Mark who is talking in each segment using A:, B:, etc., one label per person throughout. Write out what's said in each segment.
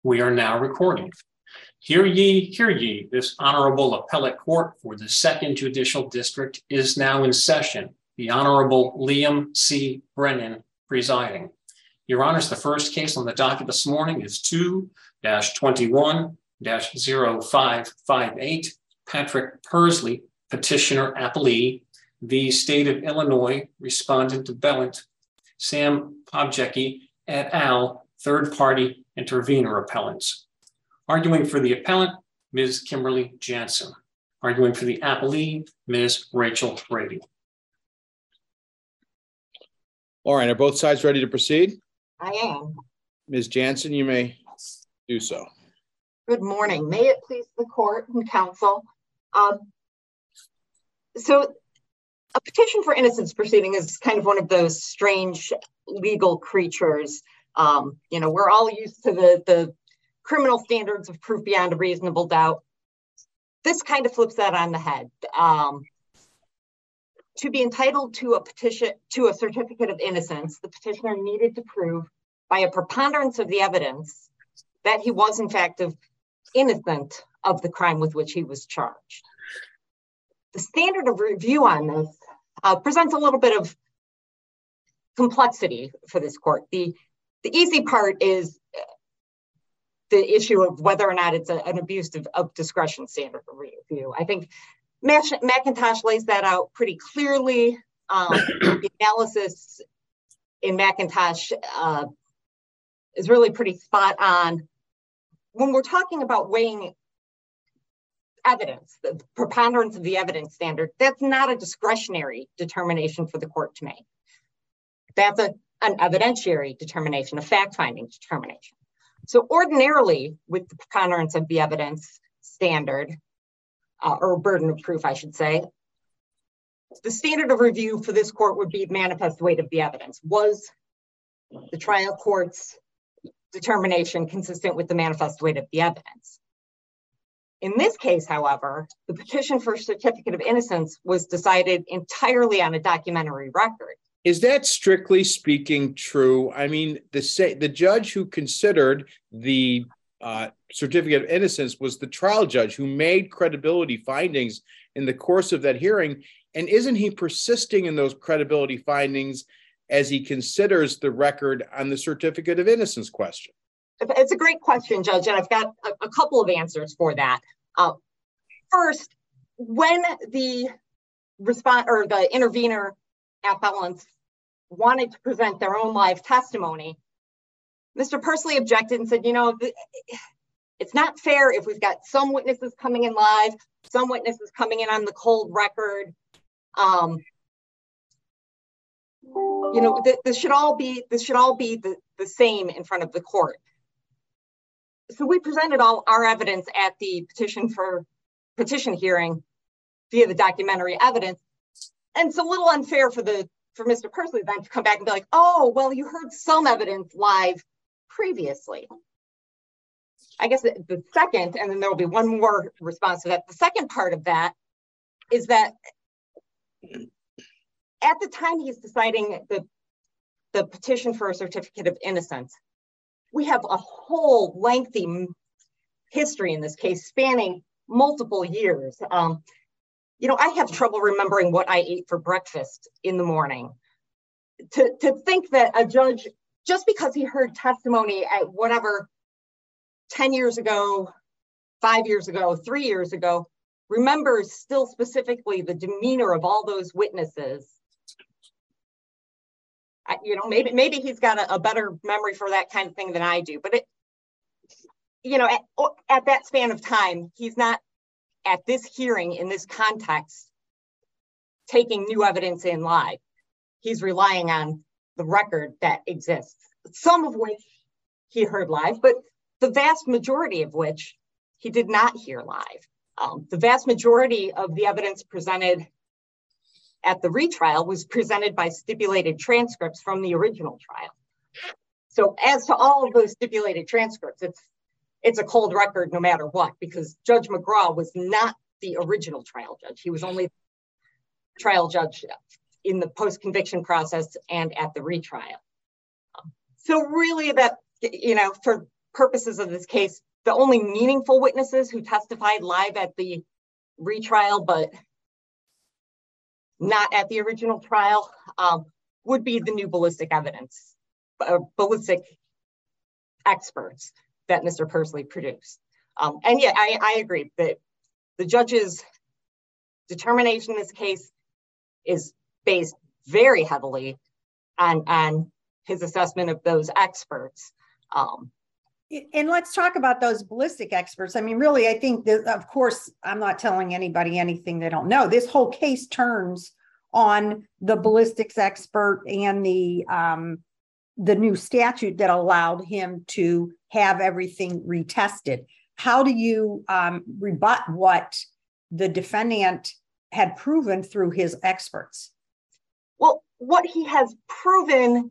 A: We are now recording. Hear ye, this Honorable Appellate Court for the 2nd Judicial District is now in session. The Honorable Liam C. Brennan presiding. Your Honors, the first case on the docket this morning is 2-21-0558, Patrick Persley, Petitioner Appellee, v. State of Illinois, Respondent Appellant, Sam Pobjecki et al., Third Party Intervenor Appellants. Arguing for the appellant, Ms. Kimberly Jansen. Arguing for the appellee, Ms. Rachel Brady.
B: All right, are both sides ready to proceed?
C: I am.
B: Ms. Jansen, you may do so.
C: Good morning. May it please the court and counsel. So a petition for innocence proceeding is kind of one of those strange legal creatures. We're all used to the criminal standards of proof beyond a reasonable doubt. This kind of flips that on the head. To be entitled to a certificate of innocence, the petitioner needed to prove by a preponderance of the evidence that he was in fact innocent of the crime with which he was charged. The standard of review on this presents a little bit of complexity for this court. The easy part is the issue of whether or not it's an abuse of discretion standard of review. I think McIntosh lays that out pretty clearly. The analysis in McIntosh is really pretty spot on. When we're talking about weighing evidence, the preponderance of the evidence standard, that's not a discretionary determination for the court to make. That's an evidentiary determination, a fact-finding determination. So ordinarily, with the preponderance of the evidence standard, or burden of proof, I should say, the standard of review for this court would be manifest weight of the evidence. Was the trial court's determination consistent with the manifest weight of the evidence? In this case, however, the petition for certificate of innocence was decided entirely on a documentary record.
B: Is that strictly speaking true? I mean, the judge who considered the certificate of innocence was the trial judge who made credibility findings in the course of that hearing. And isn't he persisting in those credibility findings as he considers the record on the certificate of innocence question?
C: It's a great question, Judge, and I've got a couple of answers for that. First, when the intervener appellants wanted to present their own live testimony, Mr. Persley objected and said, it's not fair if we've got some witnesses coming in live, some witnesses coming in on the cold record. This should all be the same in front of the court. So we presented all our evidence at the petition hearing via the documentary evidence. And it's a little unfair for Mr. Persley then to come back and be like, oh, well, you heard some evidence live previously. I guess the second, and then there will be one more response to that. The second part of that is that at the time he's deciding the petition for a certificate of innocence, we have a whole lengthy history in this case spanning multiple years. I have trouble remembering what I ate for breakfast in the morning. To think that a judge, just because he heard testimony at whatever 10 years ago, 5 years ago, 3 years ago, remembers still specifically the demeanor of all those witnesses. Maybe he's got a better memory for that kind of thing than I do. But at that span of time, he's not at this hearing in this context taking new evidence in live. He's relying on the record that exists, some of which he heard live, but the vast majority of which he did not hear live. The vast majority of the evidence presented at the retrial was presented by stipulated transcripts from the original trial. So as to all of those stipulated transcripts, it's a cold record no matter what, because Judge McGraw was not the original trial judge. He was only trial judge in the post-conviction process and at the retrial. So really that, for purposes of this case, the only meaningful witnesses who testified live at the retrial, but not at the original trial, would be the new ballistic evidence, ballistic experts that Mr. Pursley produced. And yeah, I agree that the judge's determination in this case is based very heavily on his assessment of those experts.
D: And let's talk about those ballistic experts. I mean, really, I think that, of course, I'm not telling anybody anything they don't know. This whole case turns on the ballistics expert and the new statute that allowed him to have everything retested. How do you rebut what the defendant had proven through his experts?
C: Well, what he has proven,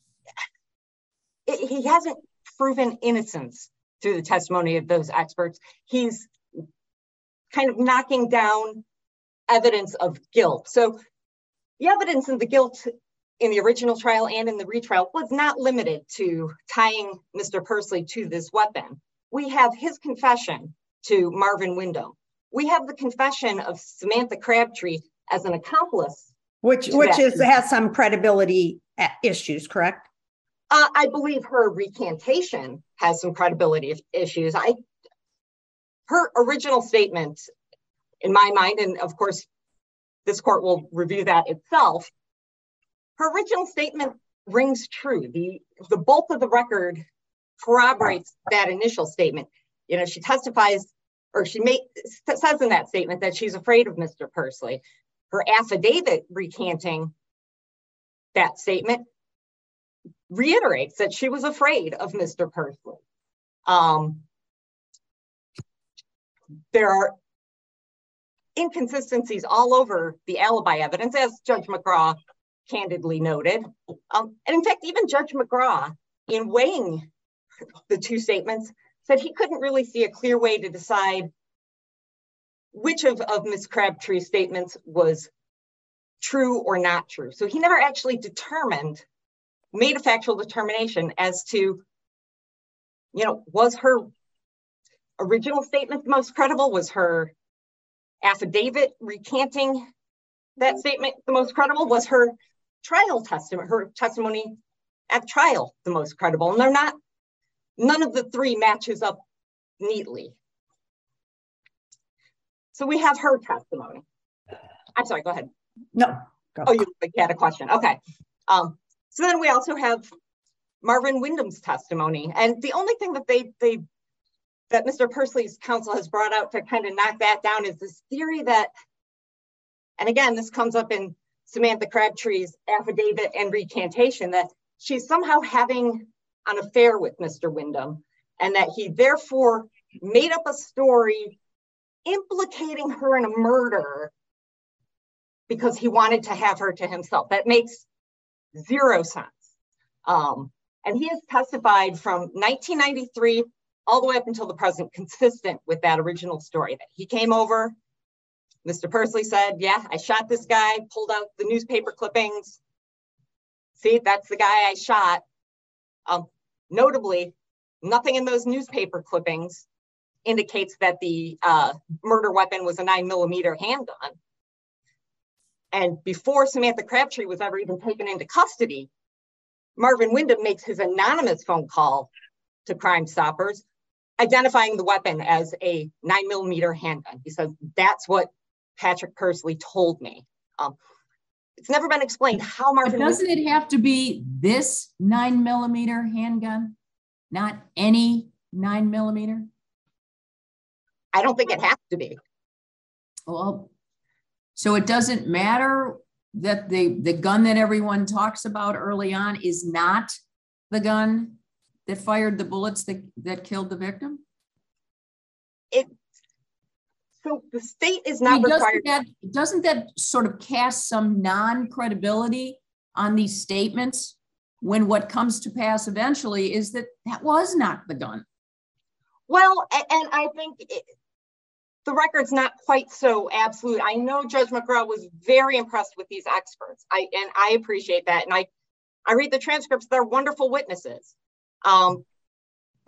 C: he hasn't proven innocence through the testimony of those experts. He's kind of knocking down evidence of guilt. So the evidence of the guilt in the original trial and in the retrial was not limited to tying Mr. Pursley to this weapon. We have his confession to Marvin Windham. We have the confession of Samantha Crabtree as an accomplice.
D: Which has some credibility issues, correct?
C: I believe her recantation has some credibility issues. Her original statement, in my mind, and of course, this court will review that itself, her original statement rings true. The bulk of the record corroborates that initial statement. You know, she testifies, or she says in that statement that she's afraid of Mr. Pursley. Her affidavit recanting that statement reiterates that she was afraid of Mr. Pursley. There are inconsistencies all over the alibi evidence, as Judge McGraw candidly noted. And in fact, even Judge McGraw, in weighing the two statements, said he couldn't really see a clear way to decide which of Ms. Crabtree's statements was true or not true. So he never actually made a factual determination as to, you know, was her original statement the most credible? Was her affidavit recanting that statement the most credible? Was her testimony at trial the most credible? And none of the three matches up neatly. So we have her testimony. I'm sorry, go ahead.
D: No. Go.
C: Oh, you had a question. Okay. So then we also have Marvin Windham's testimony. And the only thing that that Mr. Pursley's counsel has brought out to kind of knock that down is this theory that, and again, this comes up in Samantha Crabtree's affidavit and recantation, that she's somehow having an affair with Mr. Windham, and that he therefore made up a story implicating her in a murder because he wanted to have her to himself. That makes zero sense. And he has testified from 1993 all the way up until the present, consistent with that original story, that he came over, Mr. Pursley said, yeah, I shot this guy, pulled out the newspaper clippings. See, that's the guy I shot. Notably, nothing in those newspaper clippings indicates that the murder weapon was a 9mm handgun. And before Samantha Crabtree was ever even taken into custody, Marvin Windham makes his anonymous phone call to Crime Stoppers, identifying the weapon as a 9mm handgun. He says, that's what Patrick Pursley told me. It's never been explained how Marvin.
E: But doesn't it have to be this 9mm handgun, not any 9mm?
C: I don't think it has to be.
E: Well, so it doesn't matter that the gun that everyone talks about early on is not the gun that fired the bullets that killed the victim?
C: So the state is not required.
E: Doesn't that sort of cast some non-credibility on these statements when what comes to pass eventually is that was not the gun?
C: Well, and I think the record's not quite so absolute. I know Judge McGraw was very impressed with these experts. I appreciate that. And I read the transcripts, they're wonderful witnesses. But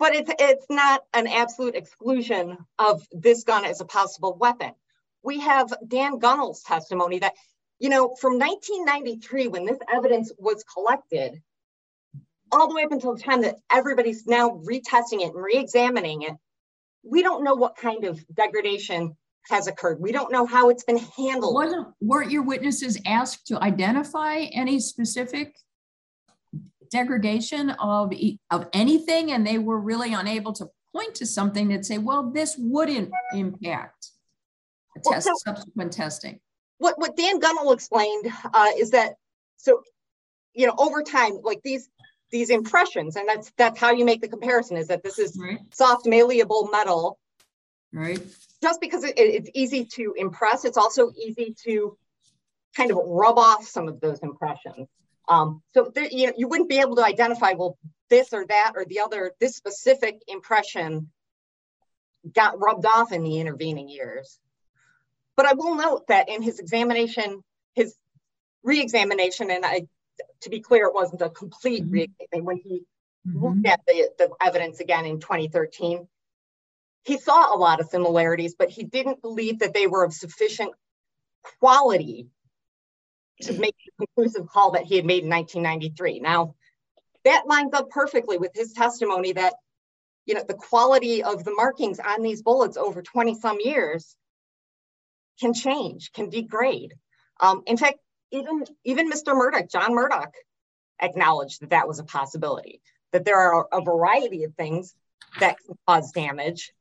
C: But it's not an absolute exclusion of this gun as a possible weapon. We have Dan Gunnell's testimony that, from 1993, when this evidence was collected, all the way up until the time that everybody's now retesting it and re-examining it, we don't know what kind of degradation has occurred. We don't know how it's been handled.
E: Weren't your witnesses asked to identify any specific degradation of anything, and they were really unable to point to something that say, well, this wouldn't impact subsequent testing?
C: What Dan Gunnell explained is that, over time, like these impressions, and that's how you make the comparison, is that this is soft, malleable metal.
E: Right.
C: Just because it's easy to impress, it's also easy to kind of rub off some of those impressions. You wouldn't be able to identify, well, this or that or the other, this specific impression got rubbed off in the intervening years. But I will note that in his examination, his re-examination, and to be clear, it wasn't a complete re-examination. When he looked at the evidence again in 2013, he saw a lot of similarities, but he didn't believe that they were of sufficient quality to make the conclusive call that he had made in 1993. Now, that lines up perfectly with his testimony that, the quality of the markings on these bullets over 20 some years can change, can degrade. In fact, even Mr. Murdoch, John Murdoch, acknowledged that was a possibility, that there are a variety of things that can cause damage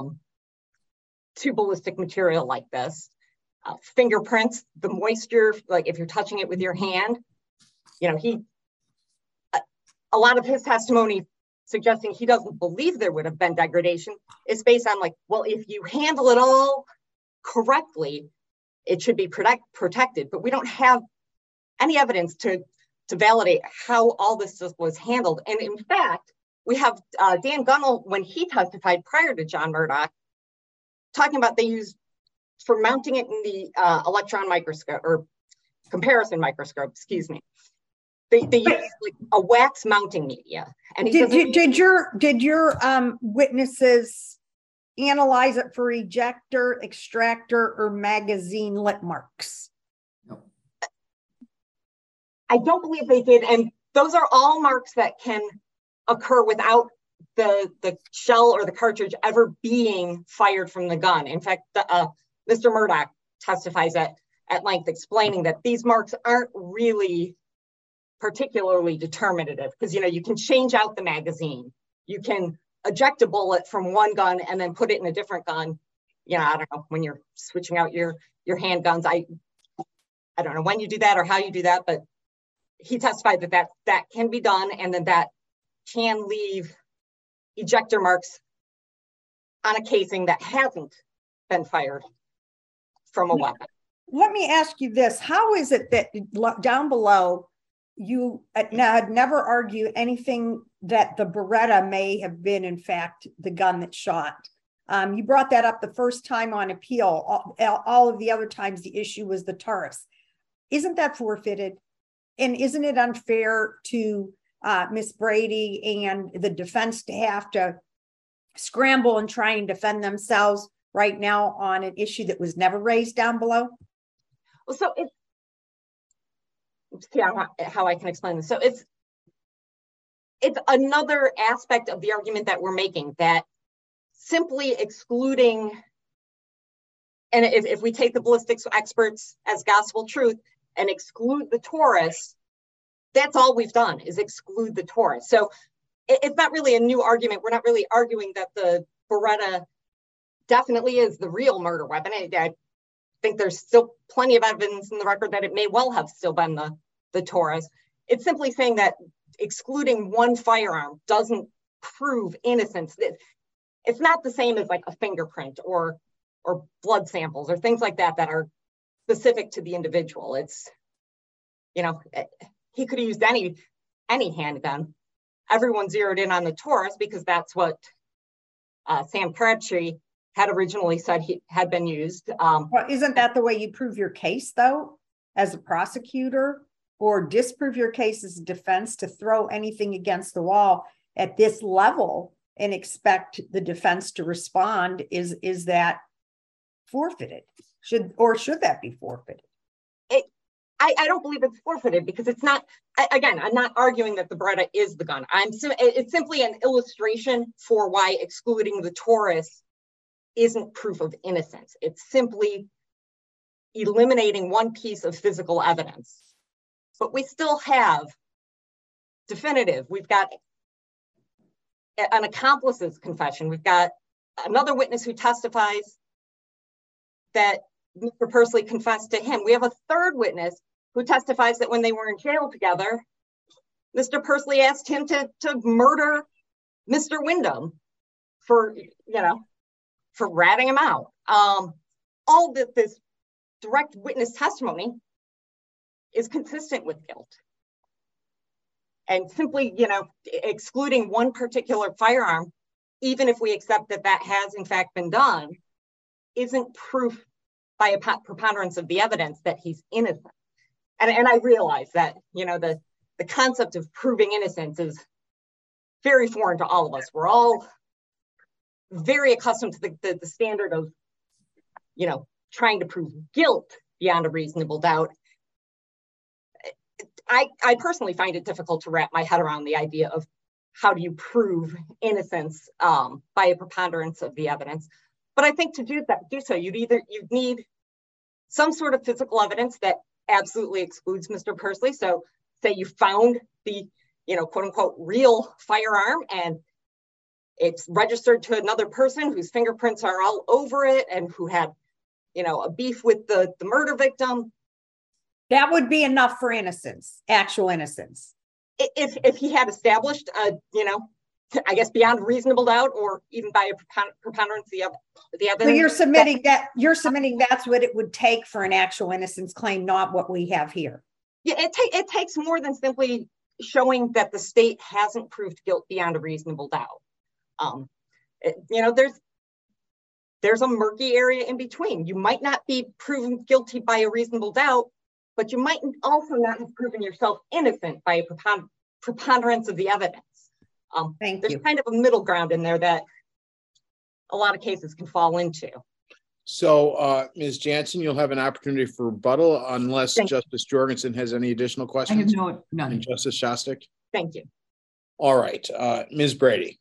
C: to ballistic material like this. Fingerprints, the moisture, like if you're touching it with your hand, a lot of his testimony suggesting he doesn't believe there would have been degradation is based on if you handle it all correctly, it should be protected, but we don't have any evidence to validate how all this was handled. And in fact, we have Dan Gunnell, when he testified prior to John Murdoch, talking about they used for mounting it in the electron microscope or comparison microscope, excuse me. They used a wax mounting media. And
D: did your witnesses analyze it for ejector, extractor, or magazine lip marks?
E: No.
C: I don't believe they did, and those are all marks that can occur without the shell or the cartridge ever being fired from the gun. In fact, Mr. Murdoch testifies at length explaining that these marks aren't really particularly determinative because, you can change out the magazine. You can eject a bullet from one gun and then put it in a different gun. I don't know, when you're switching out your handguns, I don't know when you do that or how you do that, but he testified that can be done, and then that can leave ejector marks on a casing that hasn't been fired from a weapon.
D: Let me ask you this. How is it that down below, you had never argued anything that the Beretta may have been, in fact, the gun that shot? You brought that up the first time on appeal. All of the other times, the issue was the Taurus. Isn't that forfeited? And isn't it unfair to Ms. Brady and the defense to have to scramble and try and defend themselves right now on an issue that was never raised down below?
C: Well, so how I can explain this. So it's another aspect of the argument that we're making, that simply excluding, and if we take the ballistics experts as gospel truth and exclude the Taurus, that's all we've done is exclude the Taurus. So it's not really a new argument. We're not really arguing that the Beretta definitely is the real murder weapon. I think there's still plenty of evidence in the record that it may well have still been the Taurus. It's simply saying that excluding one firearm doesn't prove innocence. It's not the same as like a fingerprint or blood samples or things like that that are specific to the individual. It's, he could have used any handgun. Everyone zeroed in on the Taurus because that's what Sam Crabtree had originally said had been used.
D: Well, isn't that the way you prove your case, though, as a prosecutor, or disprove your case as a defense, to throw anything against the wall at this level and expect the defense to respond, is that forfeited? Should that be forfeited?
C: I don't believe it's forfeited because it's not, again, I'm not arguing that the Beretta is the gun. It's simply an illustration for why excluding the Taurus isn't proof of innocence. It's simply eliminating one piece of physical evidence. But we still have definitive. We've got an accomplice's confession. We've got another witness who testifies that Mr. Pursley confessed to him. We have a third witness who testifies that when they were in jail together, Mr. Pursley asked him to murder Mr. Wyndham for ratting him out. All this direct witness testimony is consistent with guilt. And simply, excluding one particular firearm, even if we accept that that has in fact been done, isn't proof by a preponderance of the evidence that he's innocent. And I realize that, the concept of proving innocence is very foreign to all of us. We're all very accustomed to the standard of, trying to prove guilt beyond a reasonable doubt. I personally find it difficult to wrap my head around the idea of how do you prove innocence by a preponderance of the evidence. But I think to do so, you'd need some sort of physical evidence that absolutely excludes Mr. Pursley. So say you found the, quote unquote, real firearm and it's registered to another person whose fingerprints are all over it and who had, a beef with the murder victim.
D: That would be enough for innocence, actual innocence.
C: If he had established, I guess beyond reasonable doubt, or even by a preponderance of the evidence.
D: So you're submitting that's what it would take for an actual innocence claim, not what we have here.
C: Yeah, it takes more than simply showing that the state hasn't proved guilt beyond a reasonable doubt. There's a murky area in between. You might not be proven guilty by a reasonable doubt, but you might also not have proven yourself innocent by a preponderance of the evidence. There's kind of a middle ground in there that a lot of cases can fall into.
B: So, Ms. Jansen, you'll have an opportunity for rebuttal unless Justice Jorgensen has any additional questions.
E: I have none.
B: And Justice Shostak?
C: Thank you.
B: All right, Ms. Brady.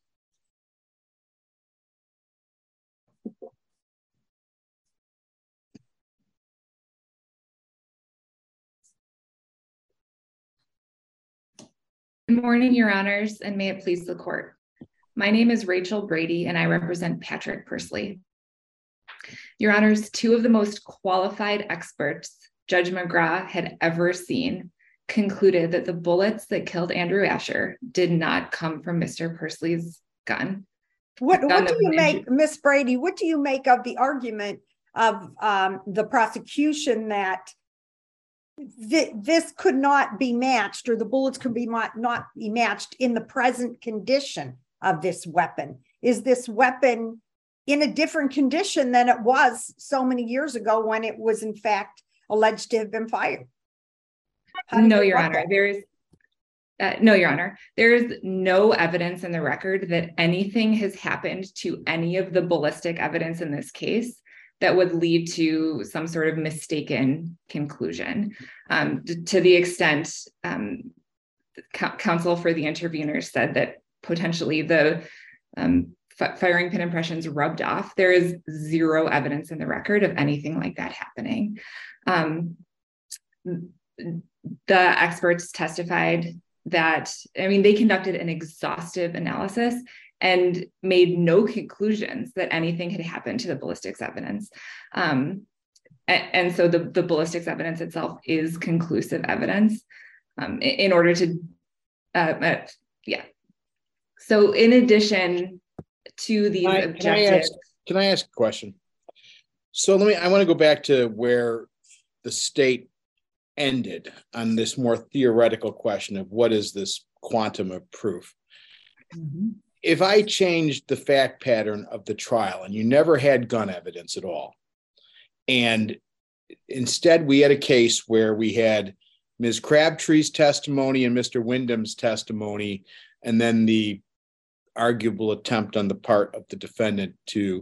F: Good morning, Your Honors, and may it please the court. My name is Rachel Brady, and I represent Patrick Pursley. Your Honors, two of the most qualified experts Judge McGraw had ever seen concluded that the bullets that killed Andrew Asher did not come from Mr. Pursley's gun.
D: What do you make, Miss Brady, what do you make of the argument of the prosecution that this could not be matched, or the bullets could not be matched in the present condition of this weapon? Is this weapon in a different condition than it was so many years ago when it was in fact alleged to have been fired?
F: No, Your Honor. No, Your Honor. There is no evidence in the record that anything has happened to any of the ballistic evidence in this case that would lead to some sort of mistaken conclusion. To the extent counsel for the interveners said that potentially the firing pin impressions rubbed off, there is zero evidence in the record of anything like that happening. The experts testified that, they conducted an exhaustive analysis and made no conclusions that anything had happened to the ballistics evidence. And so the ballistics evidence itself is conclusive evidence in order to, So in addition to these objectives.
B: Can I ask a question? So I want to go back to where the state ended on this more theoretical question of what is this quantum of proof? Mm-hmm. If I changed the fact pattern of the trial and you never had gun evidence at all, and instead we had a case where we had Ms. Crabtree's testimony and Mr. Wyndham's testimony, and then the arguable attempt on the part of the defendant to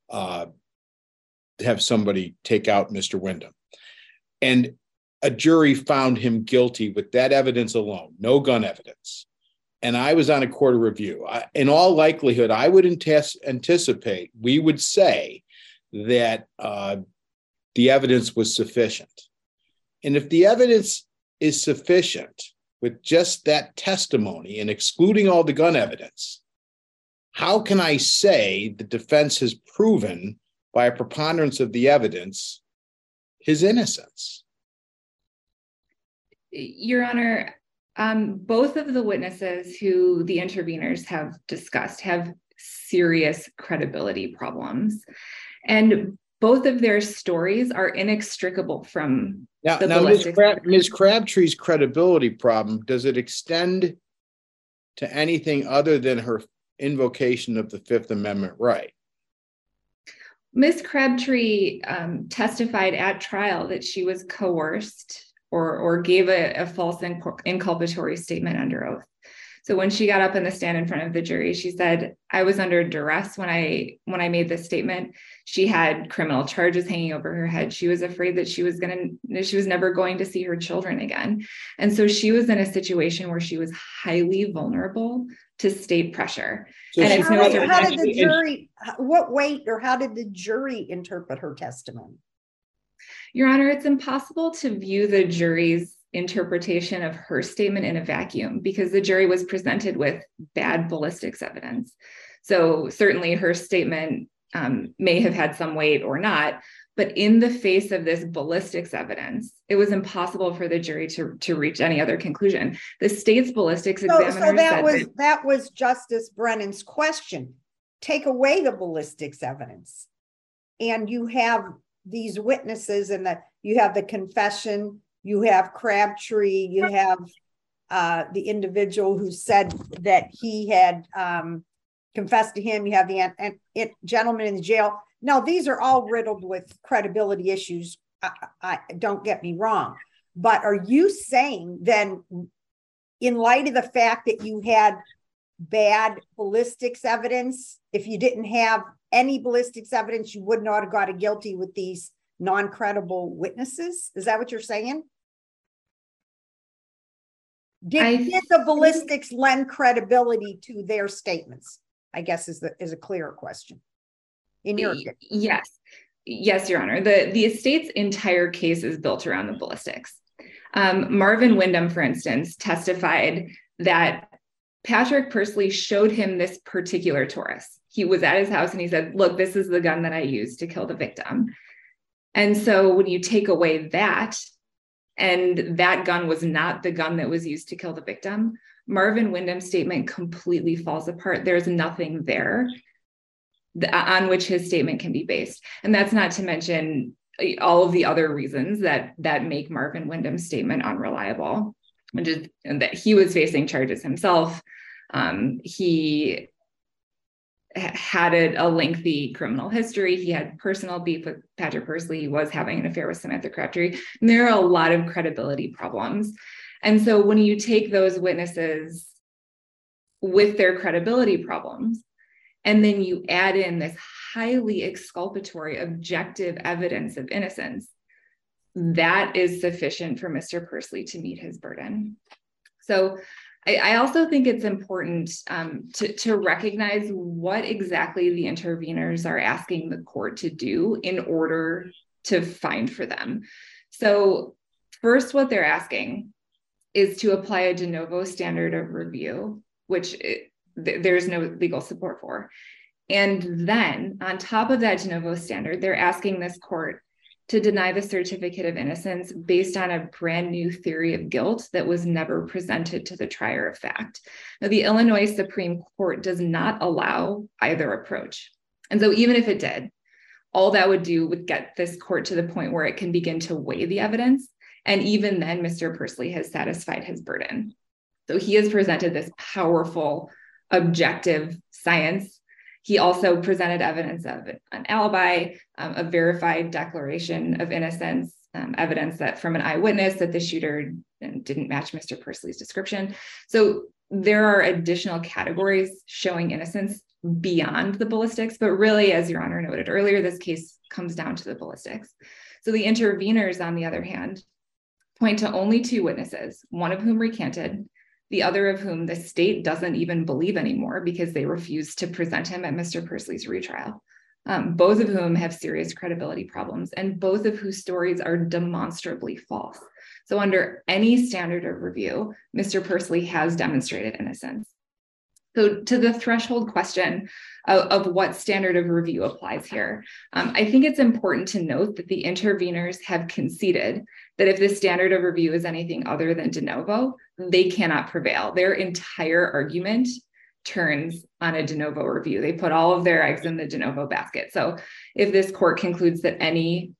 B: have somebody take out Mr. Wyndham. And a jury found him guilty with that evidence alone, no gun evidence. And I was on a court of review. In all likelihood, I would anticipate we would say that the evidence was sufficient. And if the evidence is sufficient with just that testimony and excluding all the gun evidence, how can I say the defense has proven by a preponderance of the evidence his innocence?
F: Your Honor, both of the witnesses who the interveners have discussed have serious credibility problems. And both of their stories are inextricable from the ballistics.
B: Ms. Crabtree's credibility problem, does it extend to anything other than her invocation of the Fifth Amendment right?
F: Ms. Crabtree testified at trial that she was coerced or gave a false inculpatory statement under oath. So when she got up in the stand in front of the jury, she said, I was under duress when I made this statement. She had criminal charges hanging over her head. She was afraid that she was never going to see her children again. And so she was in a situation where she was highly vulnerable to state pressure.
D: So and it's how did the jury, what weight or how did the jury interpret her testimony?
F: Your Honor, it's impossible to view the jury's interpretation of her statement in a vacuum because the jury was presented with bad ballistics evidence. So certainly her statement may have had some weight or not, but in the face of this ballistics evidence, it was impossible for the jury to reach any other conclusion. The state's ballistics examiner
D: said that was Justice Brennan's question. Take away the ballistics evidence, and you have these witnesses, and that you have the confession. You have Crabtree, you have the individual who said that he had confessed to him. You have the gentleman in the jail. Now, these are all riddled with credibility issues. I don't get me wrong. But are you saying then, in light of the fact that you had bad ballistics evidence, if you didn't have any ballistics evidence, you would not have got guilty with these non-credible witnesses? Is that what you're saying? Did the ballistics lend credibility to their statements? I guess is a clearer question. In your opinion.
F: Yes, Your Honor. The estate's entire case is built around the ballistics. Marvin Wyndham, for instance, testified that Patrick Pursley showed him this particular Taurus. He was at his house and he said, look, this is the gun that I used to kill the victim. And so when you take away that, and that gun was not the gun that was used to kill the victim, Marvin Wyndham's statement completely falls apart. There's nothing there on which his statement can be based. And that's not to mention all of the other reasons that make Marvin Wyndham's statement unreliable, which is that he was facing charges himself. He had a lengthy criminal history. He had personal beef with Patrick Pursley. He was having an affair with Samantha Crabtree. And there are a lot of credibility problems. And so when you take those witnesses with their credibility problems, and then you add in this highly exculpatory objective evidence of innocence, that is sufficient for Mr. Pursley to meet his burden. So I also think it's important to recognize what exactly the interveners are asking the court to do in order to find for them. So first, what they're asking is to apply a de novo standard of review, which there's no legal support for. And then on top of that de novo standard, they're asking this court to deny the certificate of innocence based on a brand new theory of guilt that was never presented to the trier of fact. Now, the Illinois Supreme Court does not allow either approach. And so even if it did, all that would do would get this court to the point where it can begin to weigh the evidence. And even then, Mr. Pursley has satisfied his burden. So he has presented this powerful, objective science. He also presented evidence of an alibi, a verified declaration of innocence, evidence that from an eyewitness that the shooter didn't match Mr. Pursley's description. So there are additional categories showing innocence beyond the ballistics, but really, as Your Honor noted earlier, this case comes down to the ballistics. So the interveners, on the other hand, point to only 2 witnesses, one of whom recanted, the other of whom the state doesn't even believe anymore because they refused to present him at Mr. Pursley's retrial. Both of whom have serious credibility problems, and both of whose stories are demonstrably false. So under any standard of review, Mr. Pursley has demonstrated innocence. So to the threshold question of what standard of review applies here, I think it's important to note that the interveners have conceded that if the standard of review is anything other than de novo, they cannot prevail. Their entire argument turns on a de novo review. They put all of their eggs in the de novo basket. So if this court concludes that any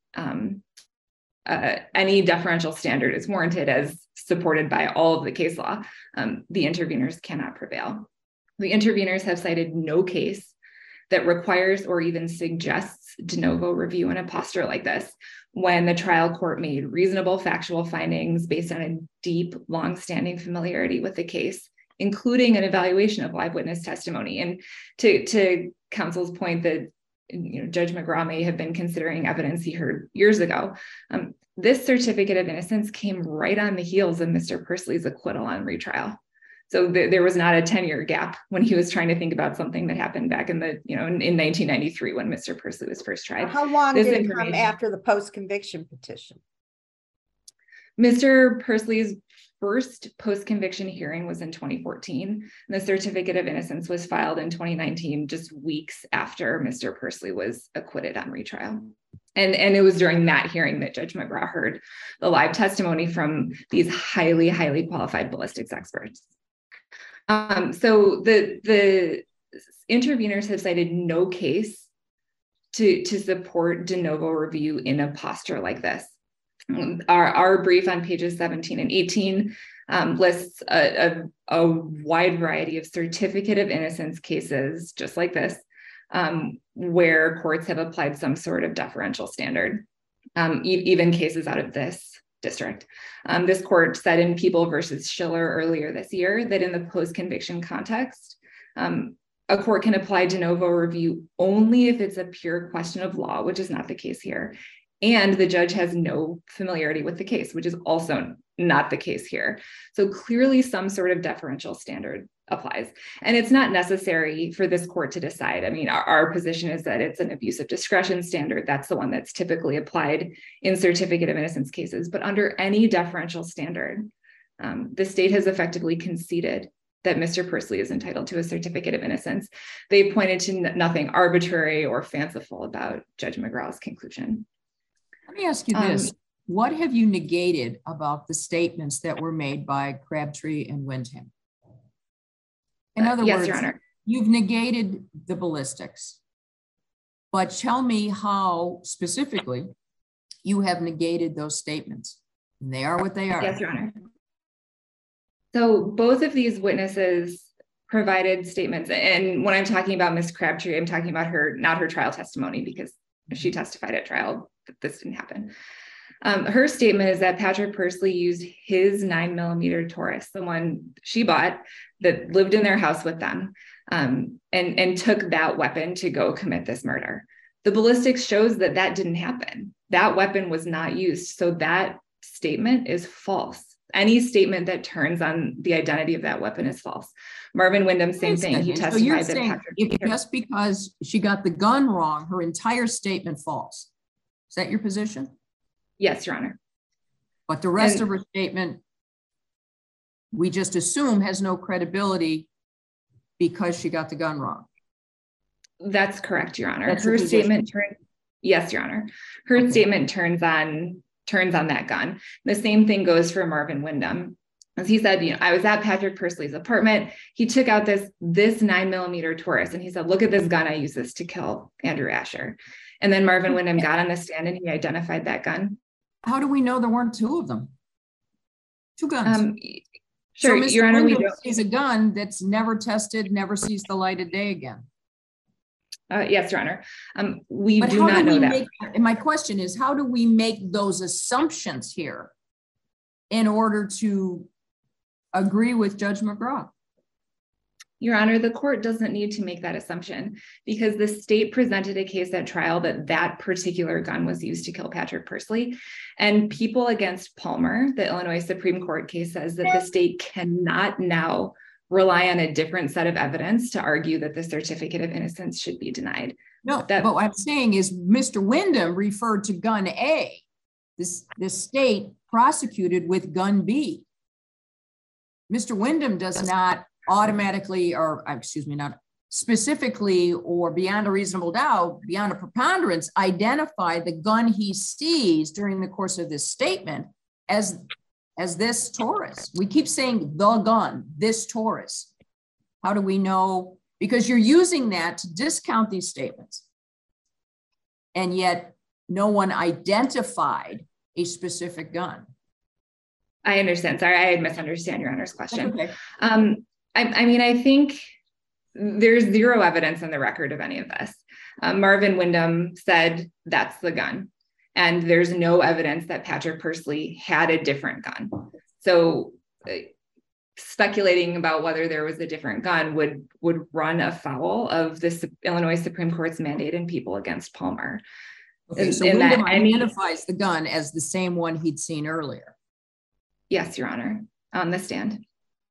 F: deferential standard is warranted as supported by all of the case law, the interveners cannot prevail. The interveners have cited no case that requires or even suggests de novo review in a posture like this, when the trial court made reasonable factual findings based on a deep, long-standing familiarity with the case, including an evaluation of live witness testimony. And to counsel's point that Judge McGraw may have been considering evidence he heard years ago, this certificate of innocence came right on the heels of Mr. Pursley's acquittal on retrial. So there was not a 10-year gap when he was trying to think about something that happened back in in 1993 when Mr. Pursley was first tried.
D: How long did it come after the post-conviction petition?
F: Mr. Pursley's first post-conviction hearing was in 2014. And the certificate of innocence was filed in 2019, just weeks after Mr. Pursley was acquitted on retrial. And it was during that hearing that Judge McGraw heard the live testimony from these highly, highly qualified ballistics experts. So the interveners have cited no case to support de novo review in a posture like this. Our brief on pages 17 and 18 lists a wide variety of certificate of innocence cases just like this, where courts have applied some sort of deferential standard, even cases out of this district. This court said in People versus Schiller earlier this year that in the post-conviction context, a court can apply de novo review only if it's a pure question of law, which is not the case here. And the judge has no familiarity with the case, which is also not the case here. So clearly some sort of deferential standard applies. And it's not necessary for this court to decide. I mean, our position is that it's an abuse of discretion standard. That's the one that's typically applied in certificate of innocence cases. But under any deferential standard, the state has effectively conceded that Mr. Pursley is entitled to a certificate of innocence. They pointed to nothing arbitrary or fanciful about Judge McGraw's conclusion.
E: Let me ask you this. What have you negated about the statements that were made by Crabtree and Windham? In other words, Your Honor, you've negated the ballistics, but tell me how specifically you have negated those statements. And they are what they are.
F: Yes, Your Honor. So both of these witnesses provided statements. And when I'm talking about Ms. Crabtree, I'm talking about not her trial testimony, because she testified at trial that this didn't happen. Her statement is that Patrick Pursley used his 9mm Taurus, the one she bought that lived in their house with them, and took that weapon to go commit this murder. The ballistics shows that that didn't happen. That weapon was not used. So that statement is false. Any statement that turns on the identity of that weapon is false. Marvin Windham, same thing. He testified
E: so you're
F: that
E: saying
F: Patrick,
E: just because she got the gun wrong, her entire statement false. Is that your position?
F: Yes, Your Honor.
E: But the rest of her statement, we just assume has no credibility because she got the gun wrong.
F: That's correct, Your Honor.
E: That's
F: her statement yes, Your Honor. Her statement turns on that gun. The same thing goes for Marvin Windham. As he said, I was at Patrick Pursley's apartment. He took out this 9mm Taurus and he said, look at this gun. I used this to kill Andrew Asher. And then Marvin Windham got on the stand and he identified that gun.
E: How do we know there weren't two of them? Two guns.
F: Sure,
E: so
F: Your Honor, we don't.
E: Sees a gun that's never tested, never sees the light of day again.
F: Yes, Your Honor. We do not know that.
E: And my question is, how do we make those assumptions here in order to agree with Judge McGraw?
F: Your Honor, the court doesn't need to make that assumption because the state presented a case at trial that that particular gun was used to kill Patrick Pursley. And People against Palmer, the Illinois Supreme Court case, says that the state cannot now rely on a different set of evidence to argue that the certificate of innocence should be denied.
E: No, but what I'm saying is Mr. Wyndham referred to gun A. This state prosecuted with gun B. Mr. Wyndham does not automatically, or excuse me, not specifically or beyond a reasonable doubt, beyond a preponderance, identify the gun he sees during the course of this statement as this Taurus. We keep saying the gun, this Taurus. How do we know? Because you're using that to discount these statements. And yet no one identified a specific gun.
F: I understand. Sorry, I misunderstand Your Honor's question.
E: Okay.
F: I mean, I think there's zero evidence in the record of any of this. Marvin Wyndham said that's the gun. And there's no evidence that Patrick Pursley had a different gun. So speculating about whether there was a different gun would run afoul of the Illinois Supreme Court's mandate in People against Palmer.
E: Okay, so Wyndham identifies the gun as the same one he'd seen earlier.
F: Yes, Your Honor, on the stand.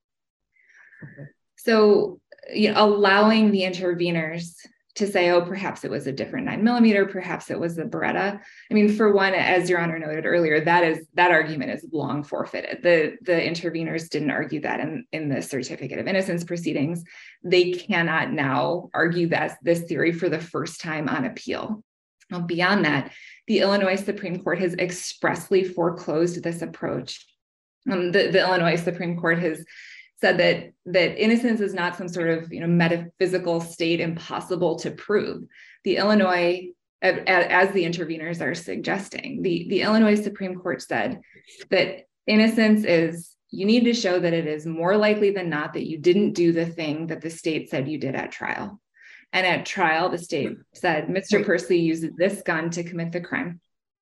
F: Okay. So allowing the interveners to say, oh, perhaps it was a different 9mm, perhaps it was the Beretta. I mean, for one, as Your Honor noted earlier, that argument is long forfeited. The interveners didn't argue that in the certificate of innocence proceedings. They cannot now argue that this theory for the first time on appeal. Beyond that, the Illinois Supreme Court has expressly foreclosed this approach. The Illinois Supreme Court has said that innocence is not some sort of metaphysical state impossible to prove. The Illinois, as the interveners are suggesting, the Illinois Supreme Court said that innocence is, you need to show that it is more likely than not that you didn't do the thing that the state said you did at trial. And at trial, the state said, Mr. Pursley used this gun to commit the crime.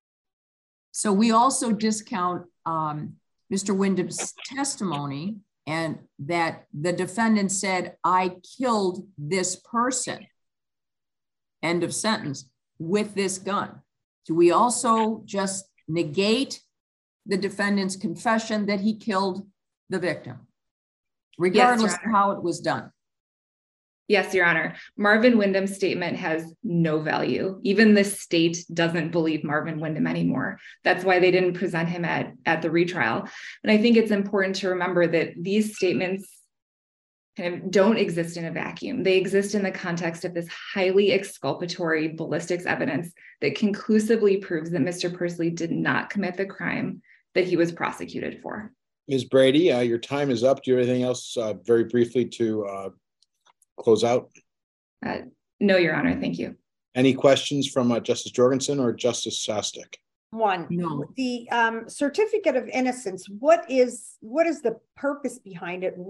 E: So we also discount Mr. Wyndham's testimony and that the defendant said, I killed this person, end of sentence, with this gun. Do we also just negate the defendant's confession that he killed the victim, regardless of how it was done?
F: Yes, Your Honor. Marvin Wyndham's statement has no value. Even the state doesn't believe Marvin Wyndham anymore. That's why they didn't present him at the retrial. And I think it's important to remember that these statements kind of don't exist in a vacuum. They exist in the context of this highly exculpatory ballistics evidence that conclusively proves that Mr. Pursley did not commit the crime that he was prosecuted for.
B: Ms. Brady, your time is up. Do you have anything else very briefly to close out?
F: No, Your Honor. Thank you.
B: Any questions from Justice Jorgensen or Justice Sostek?
D: One.
E: No.
D: The certificate of innocence, what is the purpose behind it?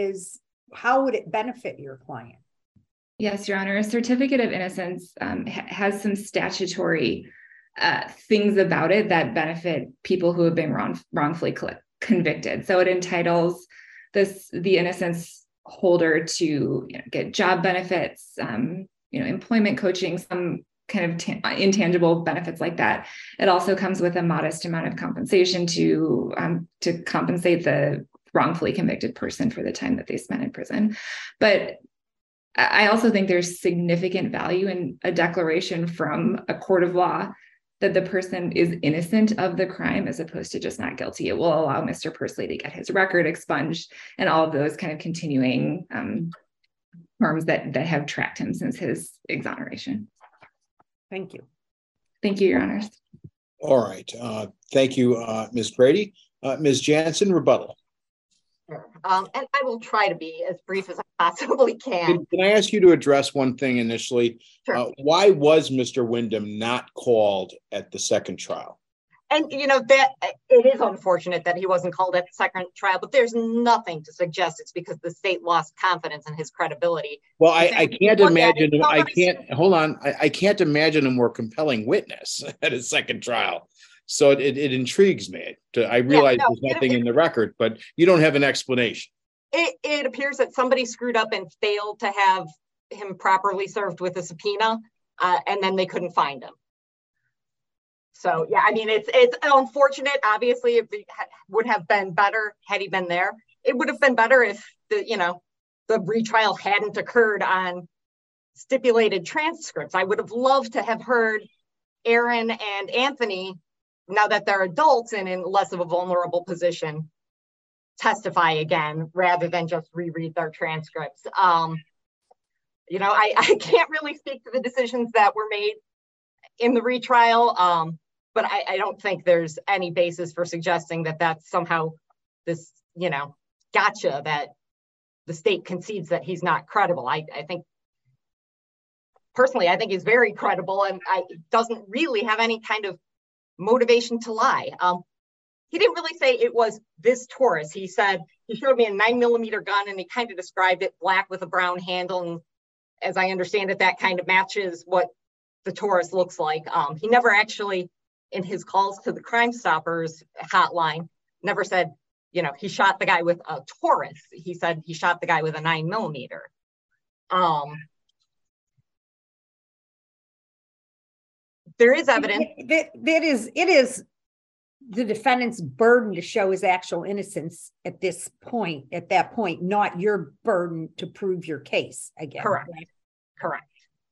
D: How would it benefit your client?
F: Yes, Your Honor. A certificate of innocence has some statutory things about it that benefit people who have been wrongfully convicted. So it entitles the innocence holder to get job benefits, employment coaching, some kind of intangible benefits like that. It also comes with a modest amount of compensation to compensate the wrongfully convicted person for the time that they spent in prison. But I also think there's significant value in a declaration from a court of law that the person is innocent of the crime as opposed to just not guilty. It will allow Mr. Pursley to get his record expunged and all of those kind of continuing harms that have tracked him since his exoneration.
D: Thank you.
F: Thank you, Your Honors.
B: All right. Thank you, Ms. Brady. Ms. Jansen, rebuttal.
C: And I will try to be as brief as I possibly can.
B: Can I ask you to address one thing initially?
C: Sure.
B: Why was Mr. Wyndham not called at the second trial?
C: And that it is unfortunate that he wasn't called at the second trial, but there's nothing to suggest it's because the state lost confidence in his credibility.
B: Well, I can't imagine. I can't imagine a more compelling witness at a second trial. So it intrigues me. I realize there's nothing in the record, but you don't have an explanation.
C: It appears that somebody screwed up and failed to have him properly served with a subpoena, and then they couldn't find him. So yeah, I mean, it's unfortunate. Obviously, it would have been better had he been there. It would have been better if the retrial hadn't occurred on stipulated transcripts. I would have loved to have heard Aaron and Anthony, now that they're adults and in less of a vulnerable position, testify again rather than just reread their transcripts. I can't really speak to the decisions that were made in the retrial, but I don't think there's any basis for suggesting that that's somehow this, gotcha, that the state concedes that he's not credible. I think he's very credible, and doesn't really have any kind of motivation to lie. He didn't really say it was this Taurus. He said he showed me a 9mm gun, and he kind of described it black with a brown handle. And as I understand it, that kind of matches what the Taurus looks like. He never actually, in his calls to the Crime Stoppers hotline, never said, he shot the guy with a Taurus. He said he shot the guy with a 9mm. There is evidence.
D: It is the defendant's burden to show his actual innocence at that point, not your burden to prove your case again.
C: Correct.
D: Right?
C: Correct.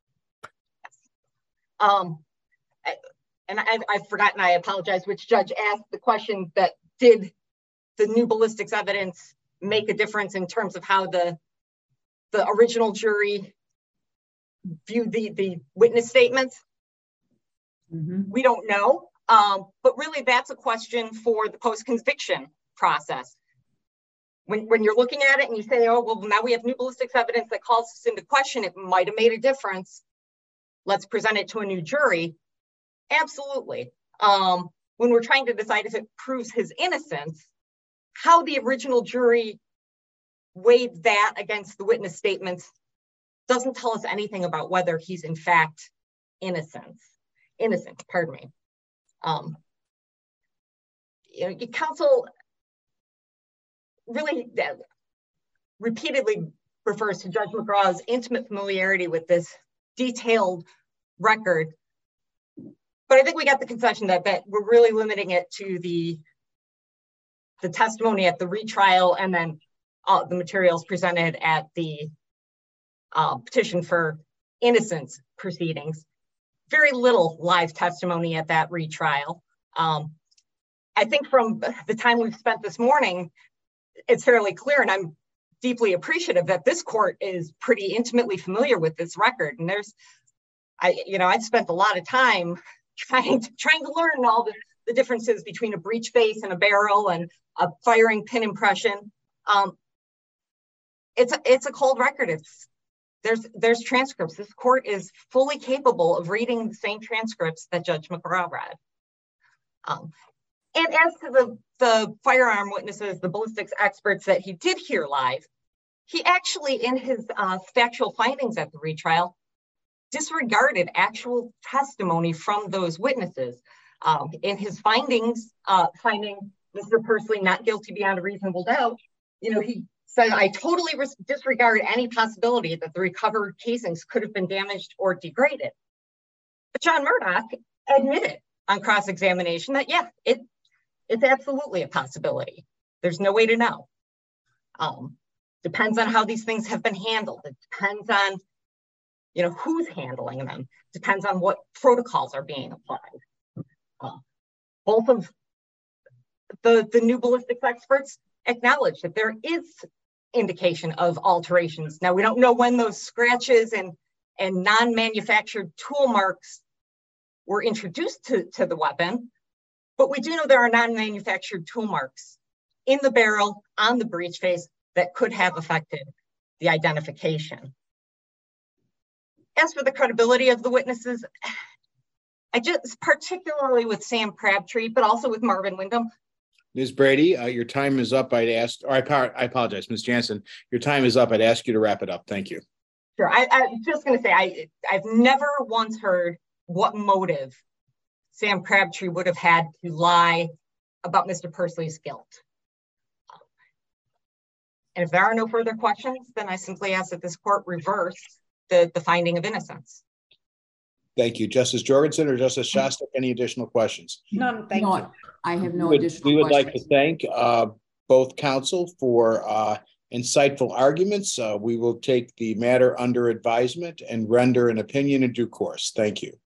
C: I've forgotten, I apologize, which judge asked the question that did the new ballistics evidence make a difference in terms of how the original jury viewed the witness statements?
E: Mm-hmm.
C: We don't know, but really that's a question for the post-conviction process. When you're looking at it and you say, oh, well, now we have new ballistics evidence that calls us into question, it might have made a difference. Let's present it to a new jury. Absolutely. When we're trying to decide if it proves his innocence, how the original jury weighed that against the witness statements doesn't tell us anything about whether he's in fact innocent, pardon me. Counsel really repeatedly refers to Judge McGraw's intimate familiarity with this detailed record. But I think we got the concession that we're really limiting it to the testimony at the retrial, and then the materials presented at the petition for innocence proceedings. Very little live testimony at that retrial. I think from the time we've spent this morning, it's fairly clear, and I'm deeply appreciative that this court is pretty intimately familiar with this record. And I've spent a lot of time trying to learn all the differences between a breech face and a barrel and a firing pin impression. It's a cold record. There's transcripts. This court is fully capable of reading the same transcripts that Judge McGraw read. And as to the firearm witnesses, the ballistics experts that he did hear live, he actually, in his factual findings at the retrial, disregarded actual testimony from those witnesses. In his findings, finding Mr. Pursley not guilty beyond a reasonable doubt, he said, I totally disregard any possibility that the recovered casings could have been damaged or degraded. But John Murdoch admitted on cross-examination that, yeah, it's absolutely a possibility. There's no way to know. Depends on how these things have been handled. It depends on, who's handling them. Depends on what protocols are being applied. Both of the new ballistics experts acknowledge that there is indication of alterations. Now, we don't know when those scratches and non-manufactured tool marks were introduced to the weapon, but we do know there are non-manufactured tool marks in the barrel, on the breech face, that could have affected the identification. As for the credibility of the witnesses, particularly with Sam Crabtree, but also with Marvin Windham.
B: Ms. Brady, your time is up. I apologize, Ms. Jansen. Your time is up. I'd ask you to wrap it up. Thank you.
C: Sure. I'm just going to say, I've never once heard what motive Sam Crabtree would have had to lie about Mr. Pursley's guilt. And if there are no further questions, then I simply ask that this court reverse the finding of innocence.
B: Thank you. Justice Jorgensen or Justice Shostak, any additional questions?
D: None, thank
E: No,
D: you.
E: I have no
B: We
E: additional
B: would like to
E: questions.
B: thank both counsel for insightful arguments. We will take the matter under advisement and render an opinion in due course. Thank you.